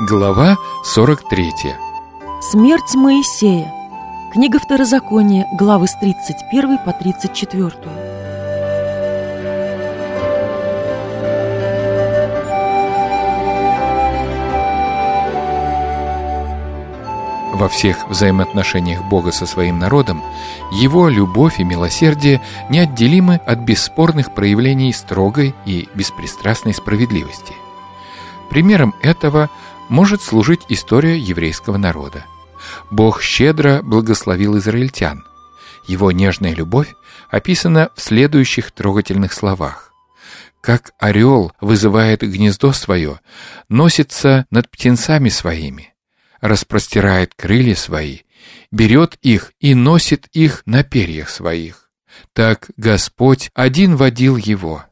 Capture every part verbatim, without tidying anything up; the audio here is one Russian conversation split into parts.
Глава сорок третья. Смерть Моисея. Книга Второзакония, главы с тридцать первой по тридцать четвёртую. Во всех взаимоотношениях Бога со своим народом Его любовь и милосердие неотделимы от бесспорных проявлений строгой и беспристрастной справедливости. Примером этого может служить история еврейского народа. Бог щедро благословил израильтян. Его нежная любовь описана в следующих трогательных словах. «Как орел вызывает гнездо свое, носится над птенцами своими, распростирает крылья свои, берет их и носит их на перьях своих. Так Господь один водил его».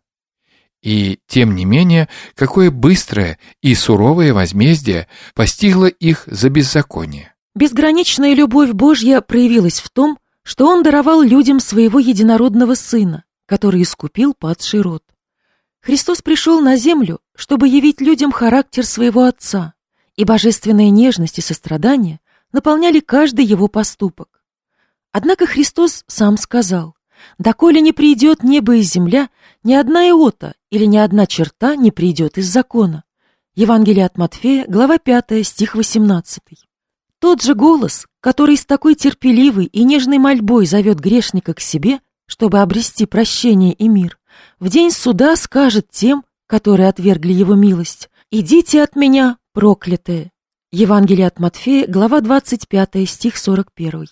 И, тем не менее, какое быстрое и суровое возмездие постигло их за беззаконие. Безграничная любовь Божья проявилась в том, что Он даровал людям Своего единородного Сына, который искупил падший род. Христос пришел на землю, чтобы явить людям характер Своего Отца, и божественная нежность и сострадание наполняли каждый Его поступок. Однако Христос сам сказал: «Доколе не придет небо и земля, ни одна иота или ни одна черта не придет из закона». Евангелие от Матфея, глава пятая, стих восемнадцатый. Тот же голос, который с такой терпеливой и нежной мольбой зовет грешника к себе, чтобы обрести прощение и мир, в день суда скажет тем, которые отвергли его милость: «Идите от меня, проклятые». Евангелие от Матфея, глава двадцать пятая, стих сорок первый.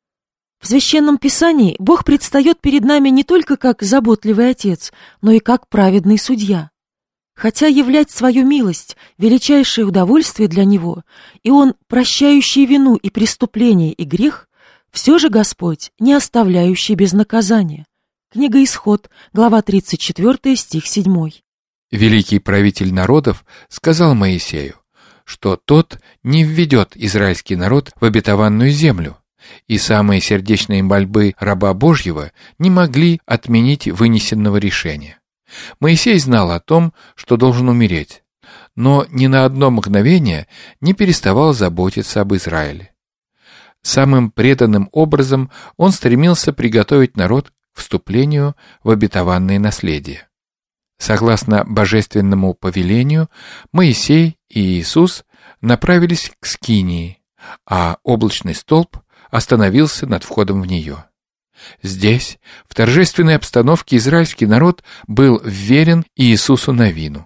В Священном Писании Бог предстает перед нами не только как заботливый Отец, но и как праведный судья. Хотя являть свою милость — величайшее удовольствие для Него, и Он, прощающий вину и преступление и грех, все же Господь, не оставляющий без наказания. Книга Исход, глава тридцать четвёртая, стих седьмой. Великий правитель народов сказал Моисею, что тот не введет израильский народ в обетованную землю, и самые сердечные мольбы раба Божьего не могли отменить вынесенного решения. Моисей знал о том, что должен умереть, но ни на одно мгновение не переставал заботиться об Израиле. Самым преданным образом он стремился приготовить народ к вступлению в обетованное наследие. Согласно божественному повелению, Моисей и Иисус направились к Скинии, а облачный столб остановился над входом в нее. Здесь, в торжественной обстановке, израильский народ был вверен Иисусу Навину.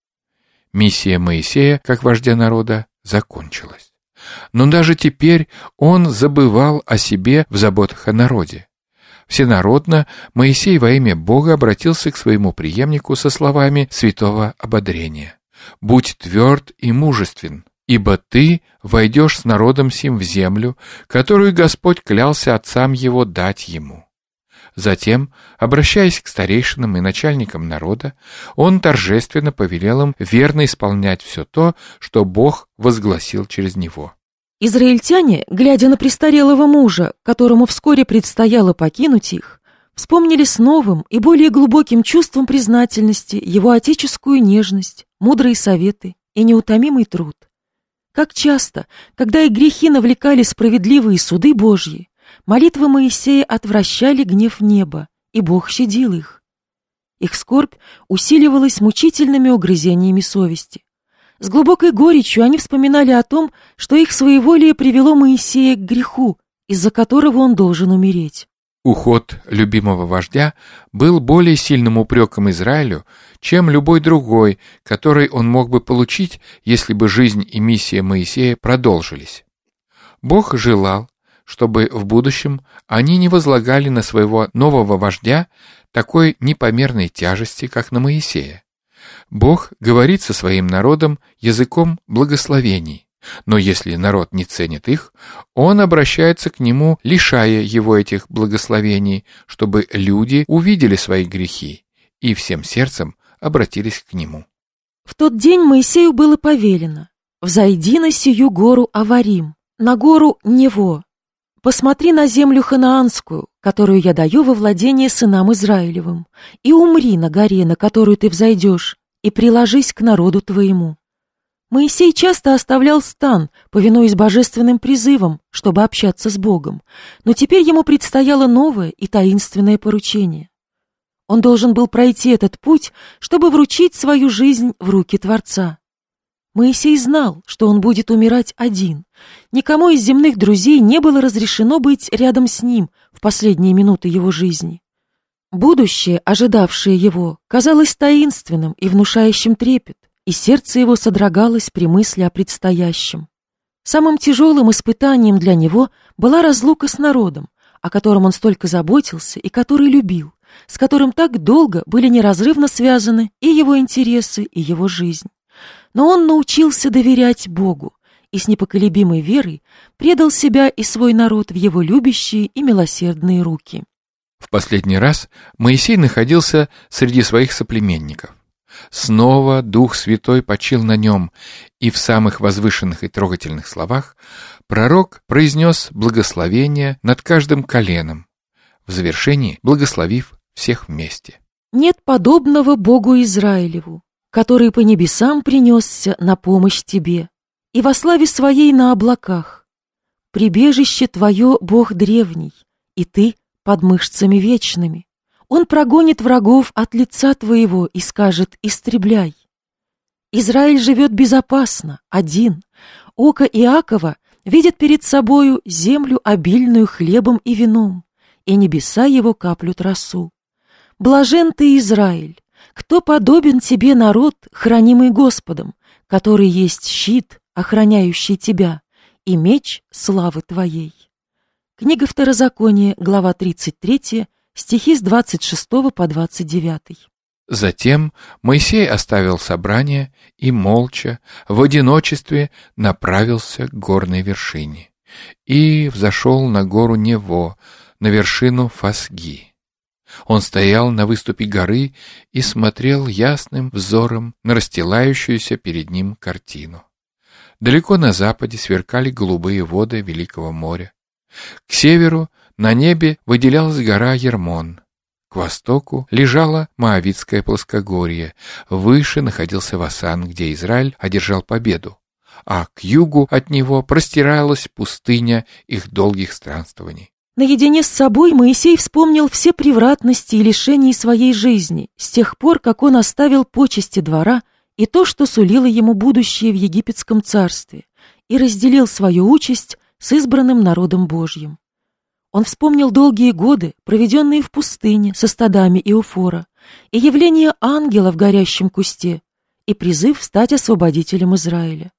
Миссия Моисея, как вождя народа, закончилась. Но даже теперь он забывал о себе в заботах о народе. Всенародно Моисей во имя Бога обратился к своему преемнику со словами святого ободрения: «Будь тверд и мужествен, ибо ты войдешь с народом сим в землю, которую Господь клялся отцам его дать ему». Затем, обращаясь к старейшинам и начальникам народа, он торжественно повелел им верно исполнять все то, что Бог возгласил через него. Израильтяне, глядя на престарелого мужа, которому вскоре предстояло покинуть их, вспомнили с новым и более глубоким чувством признательности его отеческую нежность, мудрые советы и неутомимый труд. Как часто, когда их грехи навлекали справедливые суды Божьи, молитвы Моисея отвращали гнев неба, и Бог щадил их. Их скорбь усиливалась мучительными угрызениями совести. С глубокой горечью они вспоминали о том, что их своеволие привело Моисея к греху, из-за которого он должен умереть. Уход любимого вождя был более сильным упреком Израилю, чем любой другой, который он мог бы получить, если бы жизнь и миссия Моисея продолжились. Бог желал, чтобы в будущем они не возлагали на своего нового вождя такой непомерной тяжести, как на Моисея. Бог говорит со своим народом языком благословений, но если народ не ценит их, он обращается к нему, лишая его этих благословений, чтобы люди увидели свои грехи и всем сердцем обратились к нему. В тот день Моисею было повелено: «Взойди на сию гору Аварим, на гору Нево. Посмотри на землю ханаанскую, которую я даю во владение сынам Израилевым, и умри на горе, на которую ты взойдешь, и приложись к народу твоему». Моисей часто оставлял стан, повинуясь божественным призывам, чтобы общаться с Богом, но теперь ему предстояло новое и таинственное поручение. Он должен был пройти этот путь, чтобы вручить свою жизнь в руки Творца. Моисей знал, что он будет умирать один. Никому из земных друзей не было разрешено быть рядом с ним в последние минуты его жизни. Будущее, ожидавшее его, казалось таинственным и внушающим трепет, и сердце его содрогалось при мысли о предстоящем. Самым тяжелым испытанием для него была разлука с народом, о котором он столько заботился и который любил, с которым так долго были неразрывно связаны и его интересы, и его жизнь. Но он научился доверять Богу и с непоколебимой верой предал себя и свой народ в его любящие и милосердные руки. В последний раз Моисей находился среди своих соплеменников. Снова Дух Святой почил на нем, и в самых возвышенных и трогательных словах пророк произнес благословение над каждым коленом, в завершении благословив всех вместе. «Нет подобного Богу Израилеву, который по небесам принесся на помощь тебе, и во славе своей на облаках. Прибежище твое, Бог древний, и ты под мышцами вечными. Он прогонит врагов от лица твоего и скажет: истребляй. Израиль живет безопасно, один. Око Иакова видит перед собою землю, обильную хлебом и вином, и небеса его каплют росу. Блажен ты, Израиль! Кто подобен тебе, народ, хранимый Господом, который есть щит, охраняющий тебя, и меч славы твоей?» Книга Второзакония, глава тридцать три, стихи с двадцать шестого по двадцать девятый. Затем Моисей оставил собрание и молча, в одиночестве, направился к горной вершине и взошел на гору Нево, на вершину Фасги. Он стоял на выступе горы и смотрел ясным взором на расстилающуюся перед ним картину. Далеко на западе сверкали голубые воды Великого моря. К северу на небе выделялась гора Ермон. К востоку лежало Моавитское плоскогорье, выше находился Васан, где Израиль одержал победу, а к югу от него простиралась пустыня их долгих странствований. Наедине с собой Моисей вспомнил все превратности и лишения своей жизни с тех пор, как он оставил почести двора и то, что сулило ему будущее в египетском царстве, и разделил свою участь с избранным народом Божьим. Он вспомнил долгие годы, проведенные в пустыне со стадами Иофора, и явление ангела в горящем кусте, и призыв стать освободителем Израиля.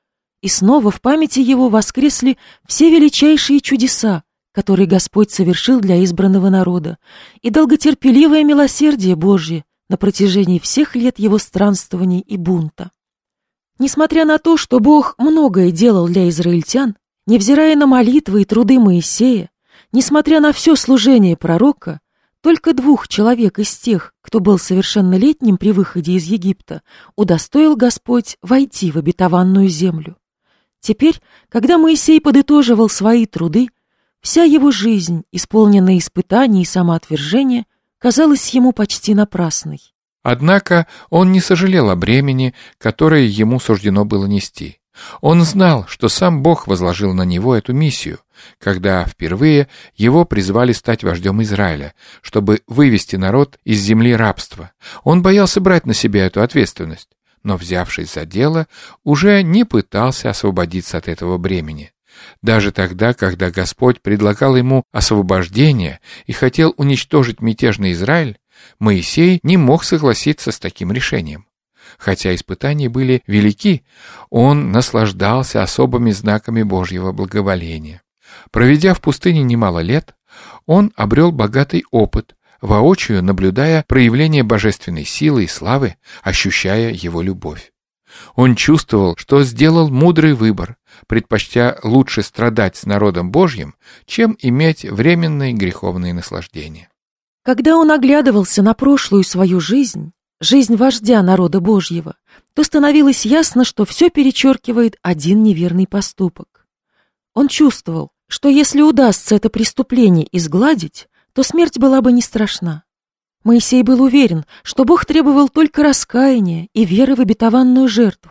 И снова в памяти его воскресли все величайшие чудеса, которые Господь совершил для избранного народа, и долготерпеливое милосердие Божье на протяжении всех лет его странствований и бунта. Несмотря на то, что Бог многое делал для израильтян, невзирая на молитвы и труды Моисея, несмотря на все служение пророка, только двух человек из тех, кто был совершеннолетним при выходе из Египта, удостоил Господь войти в обетованную землю. Теперь, когда Моисей подытоживал свои труды, вся его жизнь, исполненная испытаний и самоотвержения, казалась ему почти напрасной. Однако он не сожалел о бремени, которое ему суждено было нести. Он знал, что сам Бог возложил на него эту миссию, когда впервые его призвали стать вождем Израиля, чтобы вывести народ из земли рабства. Он боялся брать на себя эту ответственность, но, взявшись за дело, уже не пытался освободиться от этого бремени. Даже тогда, когда Господь предлагал ему освобождение и хотел уничтожить мятежный Израиль, Моисей не мог согласиться с таким решением. Хотя испытания были велики, он наслаждался особыми знаками Божьего благоволения. Проведя в пустыне немало лет, он обрел богатый опыт, воочию наблюдая проявление божественной силы и славы, ощущая его любовь. Он чувствовал, что сделал мудрый выбор, предпочтя лучше страдать с народом Божьим, чем иметь временные греховные наслаждения. Когда он оглядывался на прошлую свою жизнь, жизнь вождя народа Божьего, то становилось ясно, что все перечеркивает один неверный поступок. Он чувствовал, что если удастся это преступление изгладить, то смерть была бы не страшна. Моисей был уверен, что Бог требовал только раскаяния и веры в обетованную жертву,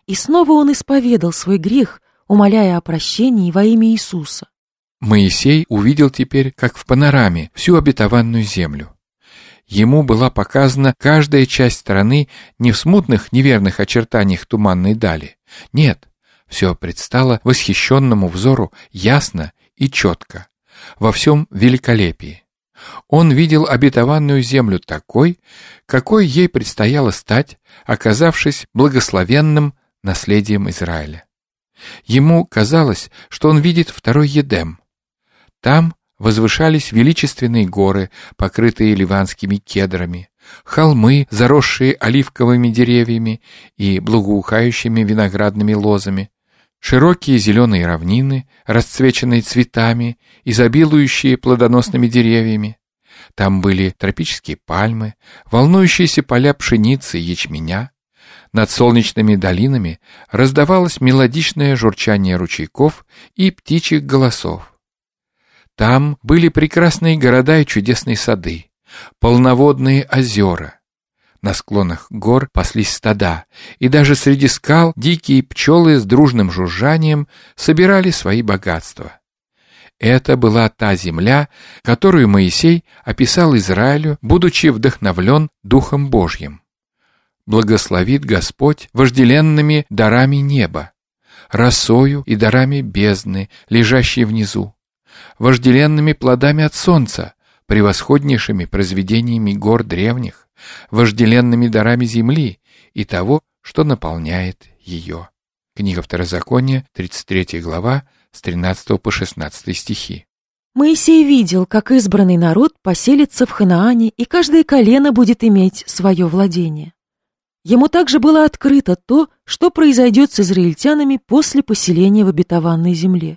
И снова он исповедал свой грех, умоляя о прощении во имя Иисуса. Моисей увидел теперь, как в панораме, всю обетованную землю. Ему была показана каждая часть страны не в смутных, неверных очертаниях туманной дали. Нет, все предстало восхищенному взору ясно и четко, во всем великолепии. Он видел обетованную землю такой, какой ей предстояло стать, оказавшись благословенным наследием Израиля. Ему казалось, что он видит второй Едем. Там возвышались величественные горы, покрытые ливанскими кедрами, холмы, заросшие оливковыми деревьями и благоухающими виноградными лозами, широкие зеленые равнины, расцвеченные цветами, изобилующие плодоносными деревьями. Там были тропические пальмы, волнующиеся поля пшеницы и ячменя. Над солнечными долинами раздавалось мелодичное журчание ручейков и птичьих голосов. Там были прекрасные города и чудесные сады, полноводные озера. На склонах гор паслись стада, и даже среди скал дикие пчелы с дружным жужжанием собирали свои богатства. Это была та земля, которую Моисей описал Израилю, будучи вдохновлен Духом Божьим. Благословит Господь вожделенными дарами неба, росою и дарами бездны, лежащей внизу, вожделенными плодами от солнца, превосходнейшими произведениями гор древних, вожделенными дарами земли и того, что наполняет ее. Книга Второзакония, тридцать третья глава, с тринадцатого по шестнадцатый стихи. Моисей видел, как избранный народ поселится в Ханаане, и каждое колено будет иметь свое владение. Ему также было открыто то, что произойдет с израильтянами после поселения в обетованной земле.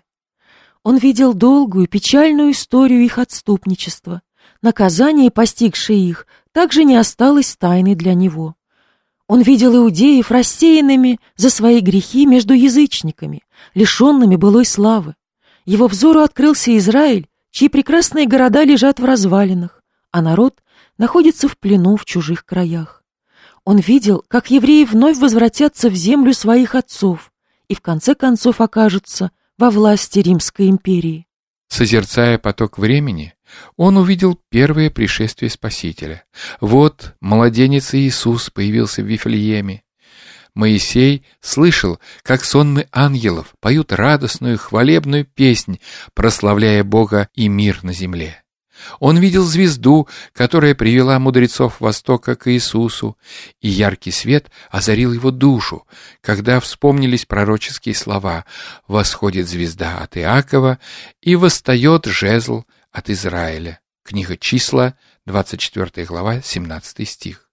Он видел долгую, печальную историю их отступничества. Наказание, постигшее их, также не осталось тайной для него. Он видел иудеев рассеянными за свои грехи между язычниками, лишенными былой славы. Его взору открылся Израиль, чьи прекрасные города лежат в развалинах, а народ находится в плену в чужих краях. Он видел, как евреи вновь возвратятся в землю своих отцов и в конце концов окажутся во власти Римской империи. Созерцая поток времени, он увидел первое пришествие Спасителя. Вот младенец Иисус появился в Вифлееме. Моисей слышал, как сонмы ангелов поют радостную хвалебную песнь, прославляя Бога и мир на земле. Он видел звезду, которая привела мудрецов Востока к Иисусу, и яркий свет озарил его душу, когда вспомнились пророческие слова: «Восходит звезда от Иакова, и восстает жезл от Израиля». Книга Числа, двадцать четвёртая глава, семнадцатый стих.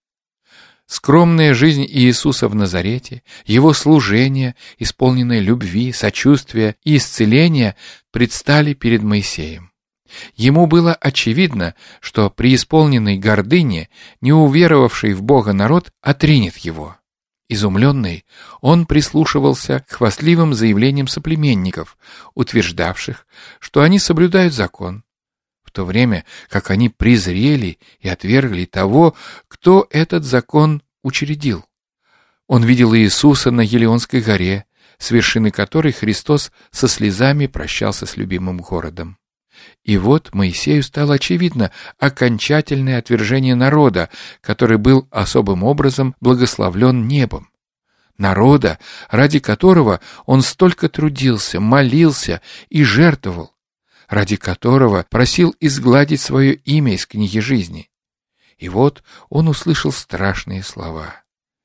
Скромная жизнь Иисуса в Назарете, его служение, исполненное любви, сочувствия и исцеления, предстали перед Моисеем. Ему было очевидно, что при исполненной гордыне неуверовавший в Бога народ отринет его. Изумленный, он прислушивался к хвастливым заявлениям соплеменников, утверждавших, что они соблюдают закон, в то время как они презрели и отвергли того, кто этот закон учредил. Он видел Иисуса на Елеонской горе, с вершины которой Христос со слезами прощался с любимым городом. И вот Моисею стало очевидно окончательное отвержение народа, который был особым образом благословлен небом. Народа, ради которого он столько трудился, молился и жертвовал, ради которого просил изгладить свое имя из книги жизни. И вот он услышал страшные слова: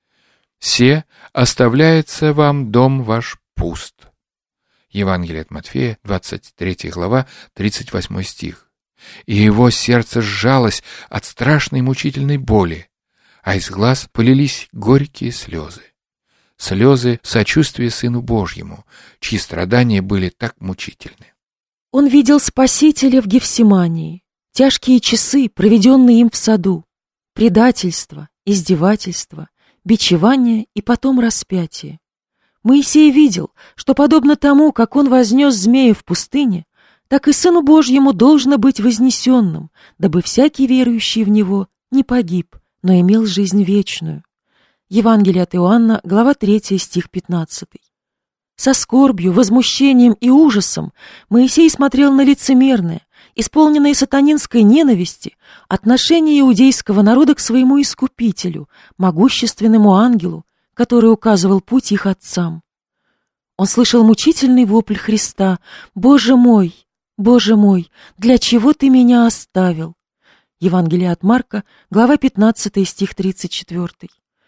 «Се оставляется вам дом ваш пуст». Евангелие от Матфея, двадцать третья глава, тридцать восьмой стих. И его сердце сжалось от страшной мучительной боли, а из глаз полились горькие слезы. Слезы сочувствия Сыну Божьему, чьи страдания были так мучительны. Он видел Спасителя в Гефсимании, тяжкие часы, проведенные им в саду, предательство, издевательство, бичевание и потом распятие. Моисей видел, что подобно тому, как он вознес змея в пустыне, так и Сыну Божьему должно быть вознесенным, дабы всякий верующий в Него не погиб, но имел жизнь вечную. Евангелие от Иоанна, глава третья, стих пятнадцатый. Со скорбью, возмущением и ужасом Моисей смотрел на лицемерное, исполненное сатанинской ненависти, отношение иудейского народа к своему Искупителю, могущественному ангелу, который указывал путь их отцам. Он слышал мучительный вопль Христа: «Боже мой, Боже мой, для чего ты меня оставил?» Евангелие от Марка, глава пятнадцатая, стих тридцать четвёртый.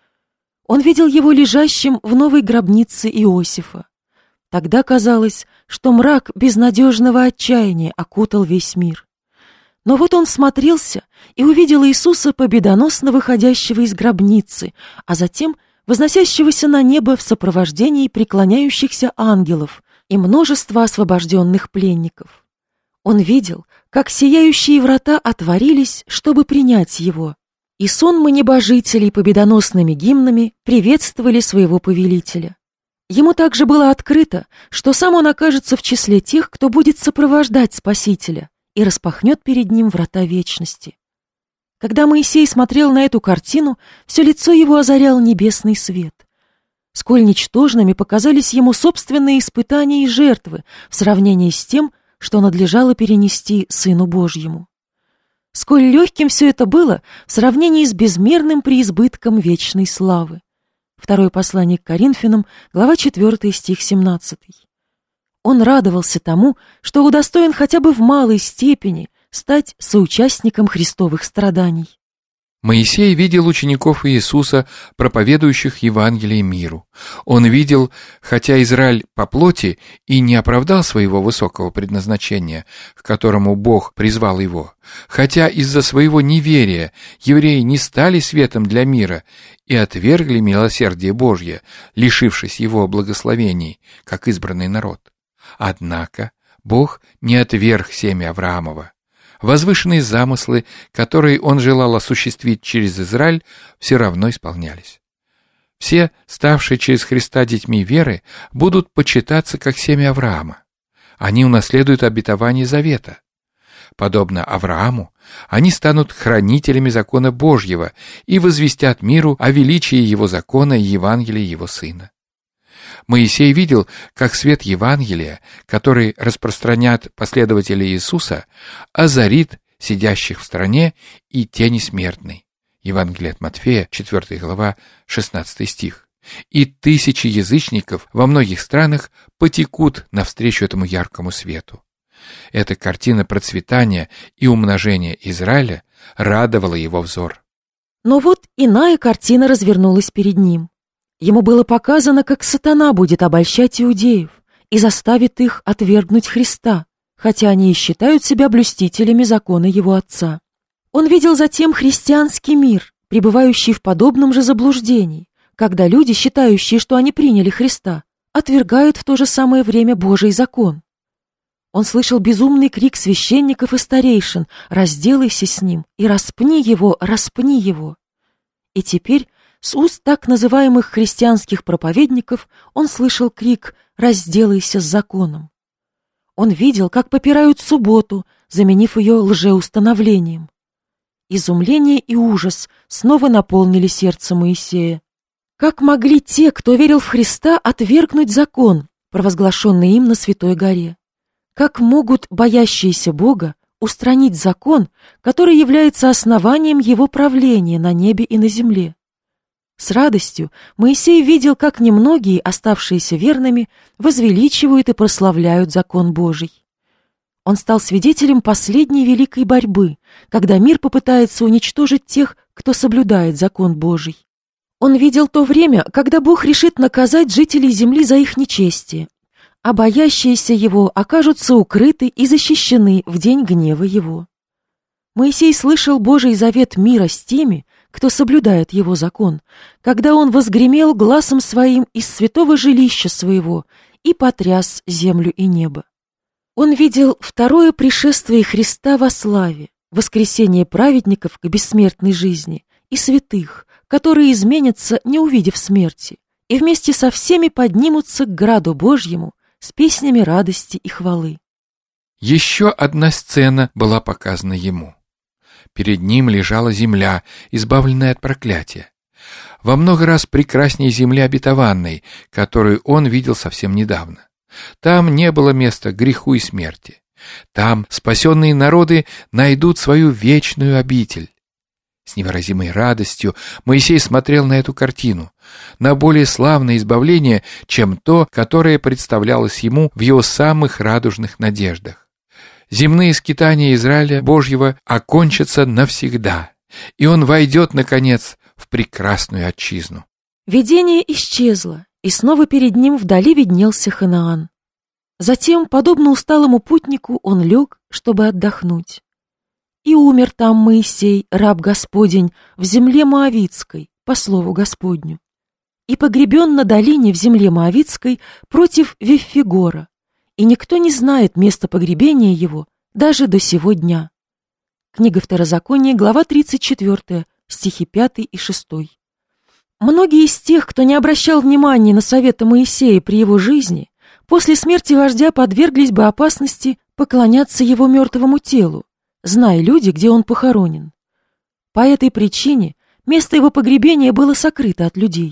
Он видел его лежащим в новой гробнице Иосифа. Тогда казалось, что мрак безнадежного отчаяния окутал весь мир. Но вот он всмотрелся и увидел Иисуса, победоносно выходящего из гробницы, а затем возносящегося на небо в сопровождении преклоняющихся ангелов и множества освобожденных пленников. Он видел, как сияющие врата отворились, чтобы принять его, и сонмы небожителей победоносными гимнами приветствовали своего повелителя. Ему также было открыто, что сам он окажется в числе тех, кто будет сопровождать Спасителя и распахнет перед ним врата вечности. Когда Моисей смотрел на эту картину, все лицо его озарял небесный свет. Сколь ничтожными показались ему собственные испытания и жертвы в сравнении с тем, что надлежало перенести Сыну Божьему. Сколь легким все это было в сравнении с безмерным преизбытком вечной славы. Второе послание к Коринфянам, глава четвёртая, стих семнадцатый. Он радовался тому, что удостоен хотя бы в малой степени стать соучастником Христовых страданий. Моисей видел учеников Иисуса, проповедующих Евангелие миру. Он видел, хотя Израиль по плоти и не оправдал своего высокого предназначения, к которому Бог призвал его, хотя из-за своего неверия евреи не стали светом для мира и отвергли милосердие Божье, лишившись его благословений, как избранный народ. Однако Бог не отверг семя Авраамова. Возвышенные замыслы, которые он желал осуществить через Израиль, все равно исполнялись. Все, ставшие через Христа детьми веры, будут почитаться как семя Авраама. Они унаследуют обетование завета. Подобно Аврааму, они станут хранителями закона Божьего и возвестят миру о величии его закона и Евангелия его Сына. Моисей видел, как свет Евангелия, который распространят последователи Иисуса, озарит сидящих в стране и тени смертной. Евангелие от Матфея, четвёртая глава, шестнадцатый стих. И тысячи язычников во многих странах потекут навстречу этому яркому свету. Эта картина процветания и умножения Израиля радовала его взор. Но вот иная картина развернулась перед ним. Ему было показано, как сатана будет обольщать иудеев и заставит их отвергнуть Христа, хотя они и считают себя блюстителями закона его отца. Он видел затем христианский мир, пребывающий в подобном же заблуждении, когда люди, считающие, что они приняли Христа, отвергают в то же самое время Божий закон. Он слышал безумный крик священников и старейшин: «Разделайся с ним и распни его, распни его!» И теперь с уст так называемых христианских проповедников он слышал крик: «Разделайся с законом». Он видел, как попирают субботу, заменив ее лжеустановлением. Изумление и ужас снова наполнили сердце Моисея. Как могли те, кто верил в Христа, отвергнуть закон, провозглашенный им на Святой горе? Как могут боящиеся Бога устранить закон, который является основанием его правления на небе и на земле? С радостью Моисей видел, как немногие, оставшиеся верными, возвеличивают и прославляют закон Божий. Он стал свидетелем последней великой борьбы, когда мир попытается уничтожить тех, кто соблюдает закон Божий. Он видел то время, когда Бог решит наказать жителей земли за их нечестие, а боящиеся Его окажутся укрыты и защищены в день гнева Его. Моисей слышал Божий завет мира с теми, кто соблюдает его закон, когда он возгремел гласом своим из святого жилища своего и потряс землю и небо. Он видел второе пришествие Христа во славе, воскресение праведников к бессмертной жизни и святых, которые изменятся, не увидев смерти, и вместе со всеми поднимутся к граду Божьему с песнями радости и хвалы. Еще одна сцена была показана ему. Перед ним лежала земля, избавленная от проклятия. во много раз прекраснее земли обетованной, которую он видел совсем недавно. Там не было места греху и смерти. Там спасенные народы найдут свою вечную обитель. С невыразимой радостью Моисей смотрел на эту картину, на более славное избавление, чем то, которое представлялось ему в его самых радужных надеждах. Земные скитания Израиля Божьего окончатся навсегда, и он войдет, наконец, в прекрасную отчизну. Видение исчезло, и снова перед ним вдали виднелся Ханаан. Затем, подобно усталому путнику, он лег, чтобы отдохнуть. И умер там Моисей, раб Господень, в земле Моавитской, по слову Господню. И погребен на долине в земле Моавитской против Виффигора, и никто не знает места погребения его даже до сего дня. Книга Второзакония, глава тридцать четвёртая, стихи пятый и шестой. Многие из тех, кто не обращал внимания на советы Моисея при его жизни, после смерти вождя подверглись бы опасности поклоняться его мертвому телу, зная люди, где он похоронен. По этой причине место его погребения было сокрыто от людей.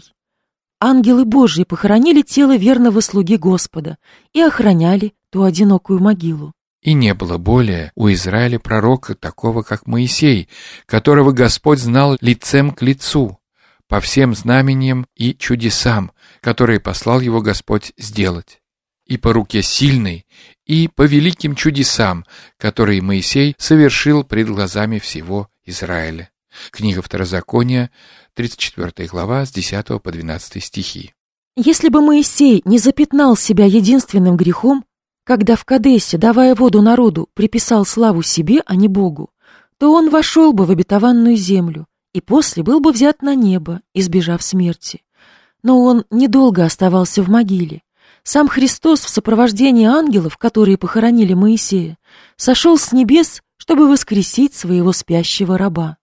Ангелы Божьи похоронили тело верного слуги Господа и охраняли ту одинокую могилу. И не было более у Израиля пророка такого, как Моисей, которого Господь знал лицем к лицу, по всем знамениям и чудесам, которые послал его Господь сделать, и по руке сильной, и по великим чудесам, которые Моисей совершил пред глазами всего Израиля. Книга Второзакония, тридцать четвёртая глава, с десятого по двенадцатый стихи. Если бы Моисей не запятнал себя единственным грехом, когда в Кадесе, давая воду народу, приписал славу себе, а не Богу, то он вошел бы в обетованную землю и после был бы взят на небо, избежав смерти. Но он недолго оставался в могиле. Сам Христос в сопровождении ангелов, которые похоронили Моисея, сошел с небес, чтобы воскресить своего спящего раба.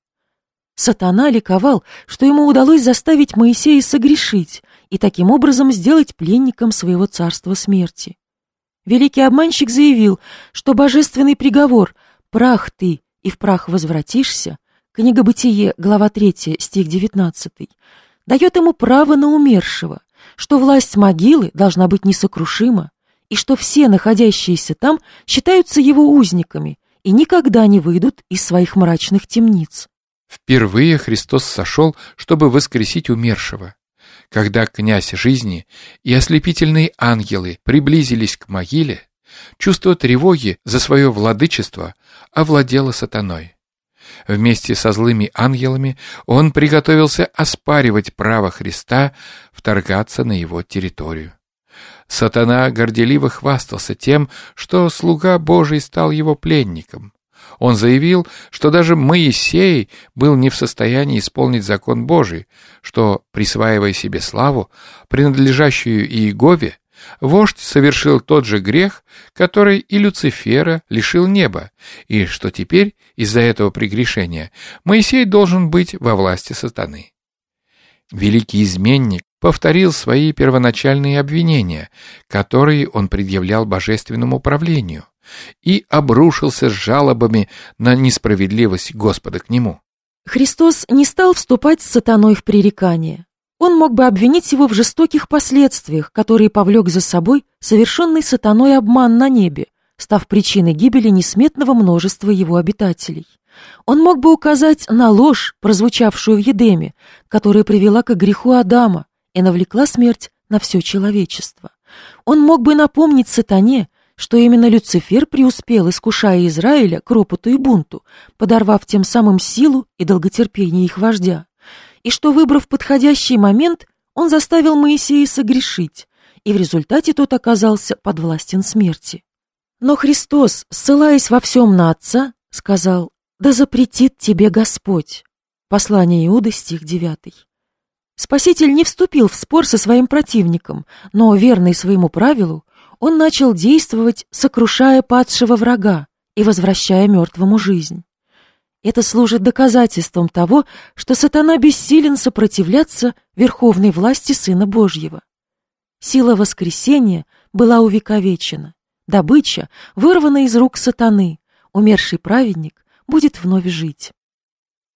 Сатана ликовал, что ему удалось заставить Моисея согрешить и таким образом сделать пленником своего царства смерти. Великий обманщик заявил, что божественный приговор «прах ты и в прах возвратишься» книга Бытие, глава третья, стих девятнадцатый, дает ему право на умершего, что власть могилы должна быть несокрушима, и что все находящиеся там считаются его узниками и никогда не выйдут из своих мрачных темниц. Впервые Христос сошел, чтобы воскресить умершего. Когда князь жизни и ослепительные ангелы приблизились к могиле, чувство тревоги за свое владычество овладело сатаной. Вместе со злыми ангелами он приготовился оспаривать право Христа вторгаться на его территорию. Сатана горделиво хвастался тем, что слуга Божий стал его пленником. Он заявил, что даже Моисей был не в состоянии исполнить закон Божий, что, присваивая себе славу, принадлежащую Иегове, вождь совершил тот же грех, который и Люцифера лишил неба, и что теперь, из-за этого прегрешения, Моисей должен быть во власти сатаны. Великий изменник повторил свои первоначальные обвинения, которые он предъявлял божественному правлению, и обрушился с жалобами на несправедливость Господа к нему. Христос не стал вступать с сатаной в пререкание. Он мог бы обвинить его в жестоких последствиях, которые повлек за собой совершенный сатаной обман на небе, став причиной гибели несметного множества его обитателей. Он мог бы указать на ложь, прозвучавшую в Едеме, которая привела к греху Адама и навлекла смерть на все человечество. Он мог бы напомнить сатане, что именно Люцифер преуспел, искушая Израиля к ропоту и бунту, подорвав тем самым силу и долготерпение их вождя, и что, выбрав подходящий момент, он заставил Моисея согрешить, и в результате тот оказался подвластен смерти. Но Христос, ссылаясь во всем на Отца, сказал: «Да запретит тебе Господь». Послание Иуды, стих девятый. Спаситель не вступил в спор со своим противником, но, верный своему правилу, он начал действовать, сокрушая падшего врага и возвращая мертвому жизнь. Это служит доказательством того, что сатана бессилен сопротивляться верховной власти Сына Божьего. Сила воскресения была увековечена. Добыча вырвана из рук сатаны. Умерший праведник будет вновь жить.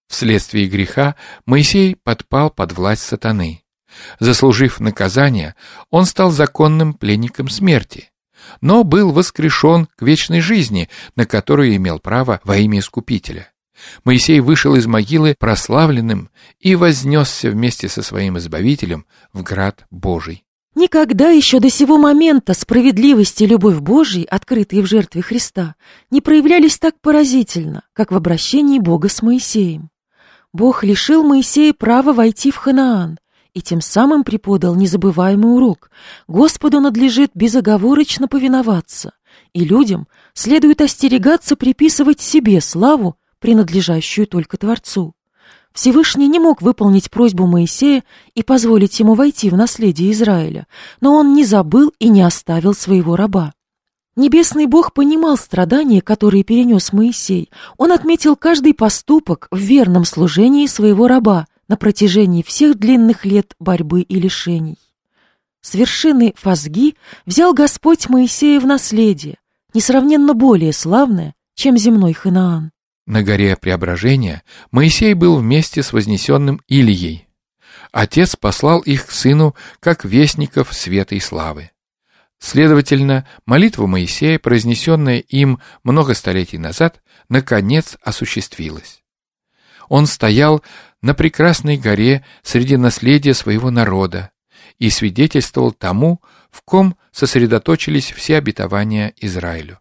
Вследствие греха Моисей подпал под власть сатаны. Заслужив наказание, он стал законным пленником смерти, но был воскрешен к вечной жизни, на которую имел право во имя Искупителя. Моисей вышел из могилы прославленным и вознесся вместе со своим Избавителем в град Божий. Никогда еще до сего момента справедливость и любовь Божьей, открытые в жертве Христа, не проявлялись так поразительно, как в обращении Бога с Моисеем. Бог лишил Моисея права войти в Ханаан и тем самым преподал незабываемый урок. Господу надлежит безоговорочно повиноваться, и людям следует остерегаться приписывать себе славу, принадлежащую только Творцу. Всевышний не мог выполнить просьбу Моисея и позволить ему войти в наследие Израиля, но он не забыл и не оставил своего раба. Небесный Бог понимал страдания, которые перенес Моисей. Он отметил каждый поступок в верном служении своего раба на протяжении всех длинных лет борьбы и лишений. С вершины Фазги взял Господь Моисея в наследие, несравненно более славное, чем земной Ханаан. На горе Преображения Моисей был вместе с вознесенным Илией. Отец послал их к сыну как вестников света и славы. Следовательно, молитва Моисея, произнесенная им много столетий назад, наконец осуществилась. Он стоял на прекрасной горе среди наследия своего народа и свидетельствовал тому, в ком сосредоточились все обетования Израилю.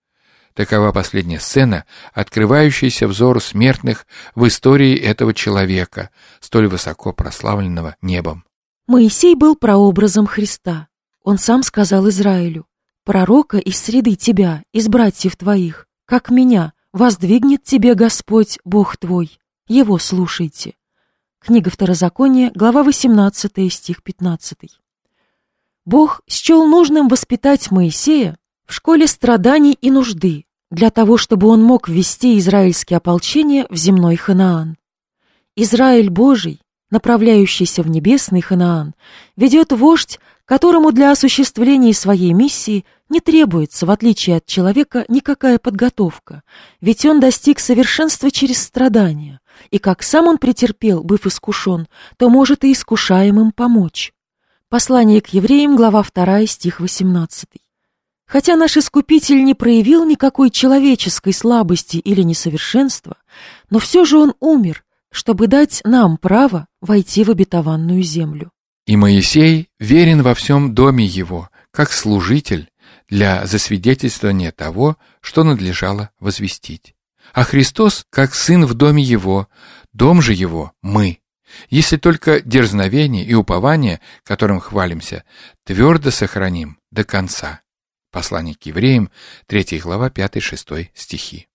Такова последняя сцена, открывающаяся взору смертных в истории этого человека, столь высоко прославленного небом. Моисей был прообразом Христа. Он сам сказал Израилю: «Пророка из среды тебя, из братьев твоих, как меня, воздвигнет тебе Господь, Бог твой. Его слушайте». Книга Второзакония, глава восемнадцатая, стих пятнадцатый. Бог счел нужным воспитать Моисея в школе страданий и нужды, для того, чтобы он мог ввести израильские ополчения в земной Ханаан. Израиль Божий, направляющийся в небесный Ханаан, ведет вождь, которому для осуществления своей миссии не требуется, в отличие от человека, никакая подготовка, ведь он достиг совершенства через страдания, и как сам он претерпел, быв искушен, то может и искушаемым помочь. Послание к евреям, глава вторая, стих восемнадцатый. Хотя наш Искупитель не проявил никакой человеческой слабости или несовершенства, но все же он умер, чтобы дать нам право войти в обетованную землю. И Моисей верен во всем доме его, как служитель для засвидетельствования того, что надлежало возвестить. А Христос, как сын в доме его, дом же его мы, если только дерзновение и упование, которым хвалимся, твердо сохраним до конца. Послание к евреям, третья глава, пятый-шестой стихи.